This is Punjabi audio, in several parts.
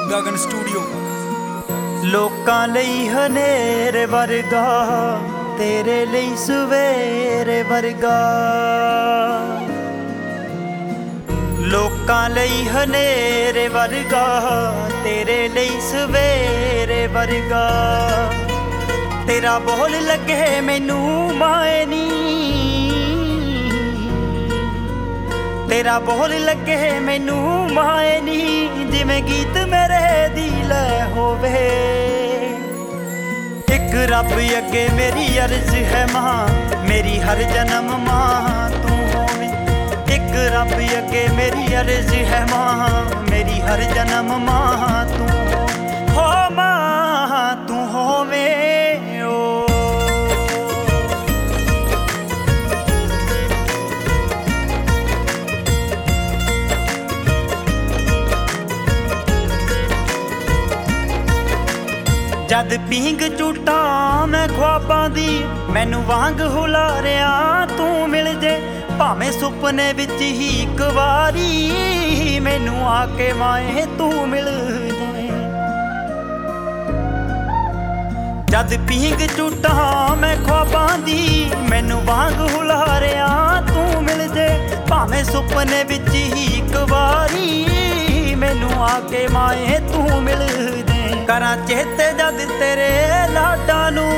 ਗਗਨ ਸਟੂਡੀਓ। ਲੋਕਾਂ ਲਈ ਹਨੇਰੇ ਵਰਗਾ, ਤੇਰੇ ਲਈ ਸਵੇਰੇ ਵਰਗਾ। ਲੋਕਾਂ ਲਈ ਹਨੇਰੇ ਵਰਗਾ, ਤੇਰੇ ਲਈ ਸਵੇਰੇ ਵਰਗਾ। ਤੇਰਾ ਬੋਲ ਲੱਗੇ ਮੈਨੂੰ ਮਾਏ ਨੀ, ਤੇਰਾ ਬੋਲ ਲੱਗੇ ਮੈਨੂੰ ਮਾਏ ਨੀ। ਜਿਵੇਂ ਗੀਤ ਮੇਰੇ ਦੀ ਲੈ ਹੋਵੇ, ਇੱਕ ਰੱਬ ਅੱਗੇ ਮੇਰੀ ਅਰਜ਼ ਹੈ ਮਾਂ, ਮੇਰੀ ਹਰ ਜਨਮ ਮਾਂ ਤੂੰ ਹੋਵੇਂ। ਇੱਕ ਰੱਬ ਅੱਗੇ ਮੇਰੀ ਅਰਜ਼ ਹੈ ਮਾਂ, ਮੇਰੀ ਹਰ ਜਨਮ ਮਾਂ ਤੂੰ ਹੋ ਮਾਂ ਤੂੰ ਹੋਵੇਂ। ਜਦ ਪੀਂਗ ਝੂਟਾਂ ਮੈਂ ख्वाबां ਦੀ, ਮੈਨੂੰ ਵਾਂਗ ਹੁਲਾਰਿਆ ਤੂੰ ਮਿਲ ਜੇ। ਭਾਵੇਂ ਸੁਪਨੇ ਵਿੱਚ ਹੀ ਇੱਕ ਵਾਰੀ, ਮੈਨੂੰ ਆ ਕੇ ਮਾਏ ਤੂੰ ਮਿਲ ਜੇ। ਜਦ ਪੀਂਗ ਝੂਟਾਂ ਮੈਂ ख्वाबां ਦੀ, ਮੈਨੂੰ ਵਾਂਗ ਹੁਲਾਰਿਆ ਤੂੰ ਮਿਲ ਜੇ। ਭਾਵੇਂ ਸੁਪਨੇ ਵਿੱਚ ਹੀ ਇੱਕ ਵਾਰੀ, ਮੈਨੂੰ ਆ ਕੇ ਮਾਏ ਤੂੰ ਮਿਲ ਜੇ। ਕਰਾਂ ਚੇਤੇ ਜਦ ਤੇਰੇ ਲਾਡਾਂ ਨੂੰ,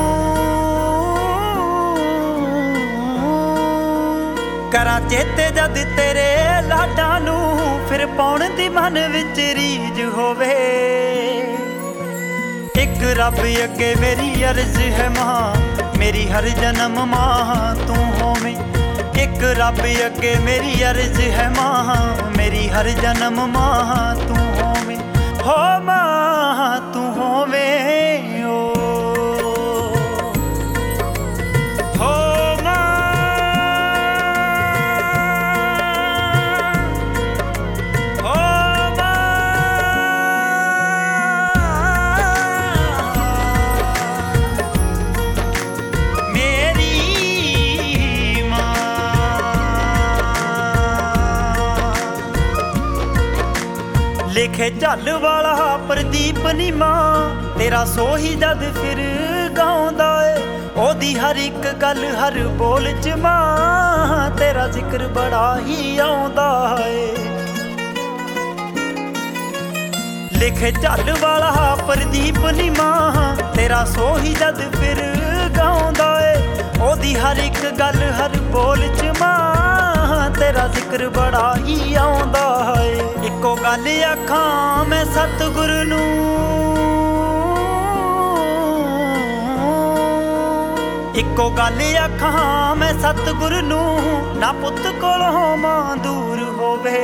ਕਰਾਂ ਚੇਤੇ ਜਦ ਤੇਰੇ ਲਾਡਾਂ ਨੂੰ। ਫਿਰ ਪਾਉਣ ਦੀ ਮਨ ਵਿੱਚ ਰੀਝ ਹੋਵੇ, ਇੱਕ ਰੱਬ ਅੱਗੇ ਮੇਰੀ ਅਰਜ਼ ਹੈ ਮਾਂ, ਮੇਰੀ ਹਰ ਜਨਮ ਮਾਂ ਤੂੰ ਹੋਵੇਂ। ਇੱਕ ਰੱਬ ਅੱਗੇ ਮੇਰੀ ਅਰਜ਼ ਹੈ ਮਾਂ, ਮੇਰੀ ਹਰ ਜਨਮ ਮਾਂ ਤੂੰ ਹੋਵੇਂ। ਹੋ ਮਾਂ ਤੂੰ ਹੋਵੇਂ ਓ ਹੋ ਮਾਂ, ਹੋ ਮਾਂ ਮੇਰੀ ਮਾਂ। ਲਿਖੇ ਝੱਲ ਵਾਲਾ ਪ੍ਰਦੀਪ ਨੀ ਮਾਂ, ਤੇਰਾ ਸੋਹੀ ਜਦ ਫਿਰ ਗਾਉਂਦਾ ਏ। ਉਹਦੀ ਹਰ ਇੱਕ ਗੱਲ ਹਰ ਬੋਲ ਚ ਮਾਂ, ਤੇਰਾ ਜ਼ਿਕਰ ਬੜਾ ਹੀ ਆਉਂਦਾ ਏ। ਲਿਖੇ ਝੱਲ ਵਾਲਾ ਪ੍ਰਦੀਪ ਨੀ ਮਾਂ, ਤੇਰਾ ਸੋਹੀ ਜਦ ਫਿਰ ਗਾਉਂਦਾ ਏ। ਉਹਦੀ ਹਰ ਇੱਕ ਗੱਲ ਹਰ ਬੋਲ ਚ ਮਾਂ, ਤੇਰਾ ਜ਼ਿਕਰ ਬੜਾ ਹੀ ਆਉਂਦਾ ਏ। ਇੱਕੋ ਗੱਲ ਆਖਾਂ ਮੈਂ ਸਤਿਗੁਰੂ ਨੂੰ, ਇੱਕੋ ਗੱਲ ਆਖਾਂ ਮੈਂ ਸਤਿਗੁਰੂ ਨੂੰ। ਨਾ ਪੁੱਤ ਕੋਲੋਂ ਮਾਂ ਦੂਰ ਹੋਵੇ,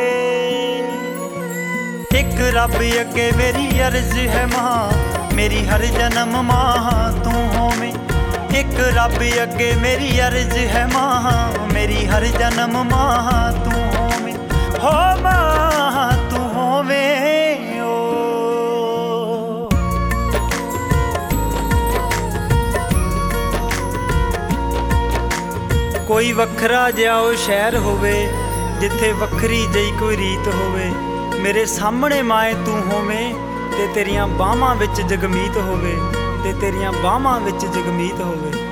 ਇੱਕ ਰੱਬ ਅੱਗੇ ਮੇਰੀ ਅਰਜ਼ ਹੈ ਮਾਂ, ਮੇਰੀ ਹਰ ਜਨਮ ਮਾਂ ਤੂੰ ਹੋਵੇਂ। ਇੱਕ ਰੱਬ ਅੱਗੇ ਮੇਰੀ ਅਰਜ਼ ਹੈ ਮਾਂ, ਮੇਰੀ ਹਰ ਜਨਮ ਮਾਂ ਤੂੰ ਹੋਵੇਂ। ਹੋ ਮਾਂ ਤੂੰ ਹੋਵੇਂ ਓ। ਕੋਈ ਵੱਖਰਾ ਜਿਹਾ ਉਹ ਸ਼ਹਿਰ ਹੋਵੇ, ਜਿੱਥੇ ਵੱਖਰੀ ਜਿਹੀ ਕੋਈ ਰੀਤ ਹੋਵੇ। ਮੇਰੇ ਸਾਹਮਣੇ ਮਾਏ ਤੂੰ ਹੋਵੇਂ, ਤੇ ਤੇਰੀਆਂ ਬਾਹਾਂ ਵਿੱਚ ਜਗਮੀਤ ਹੋਵੇ, ਤੇ ਤੇਰੀਆਂ ਬਾਹਾਂ ਵਿੱਚ ਜਗਮੀਤ ਹੋਵੇ।